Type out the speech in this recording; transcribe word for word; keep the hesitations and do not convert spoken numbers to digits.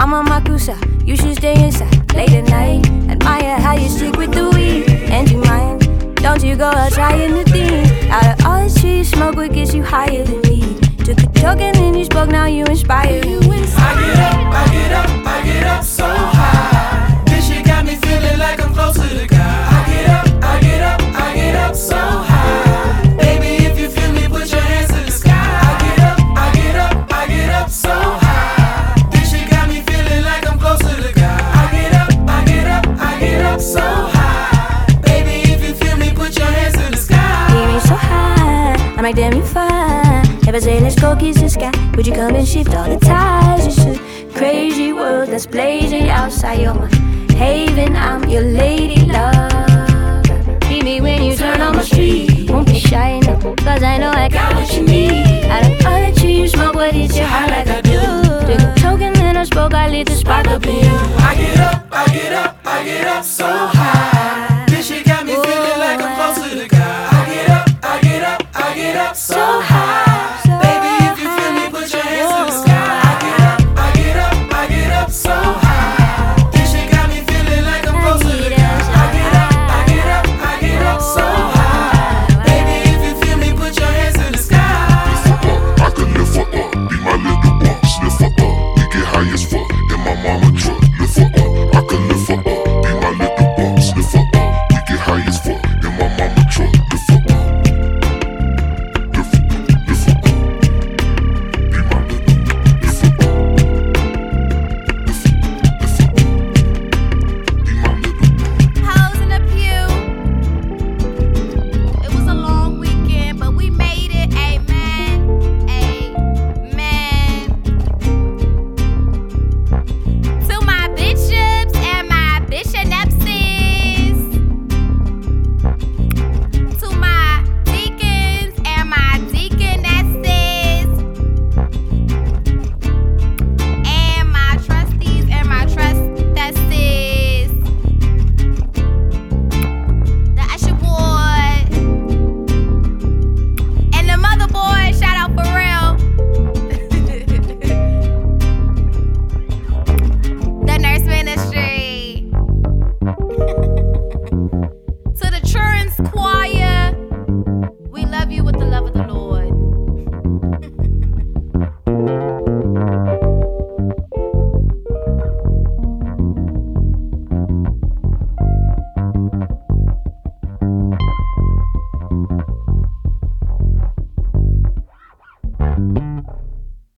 Mama Makusa, you should stay inside late at night. Admire how you stick with the weed. And you mind, don't you go out trying the things. Out of all the trees, smoke what gets you higher than me. Took a joke and then you spoke, now you inspire you. I get up, I get up, I get up so high. This shit got me feeling like I'm close to the God. I get up, I get up, I get up so high. Baby, if you feel me, put your hands to the sky. I get up, I get up, I get up so high. This shit got me feeling like I'm close to the God. I get up, I get up, I get up so high. Baby, if you feel me, put your hands to the sky. Hear me so high, I'm like damn you fine. If I say let's go kiss the sky, would you come and shift all the ties? It's a crazy world that's blazing outside your mind. Haven, I'm your lady love. Meet me when you turn on my street. Won't be shy no, cause I know I got what you need. Out of all the trees, you smoke what hits your heart like I do. Took a token, then I spoke, I lit the spark up in you. I get up, I get up, I get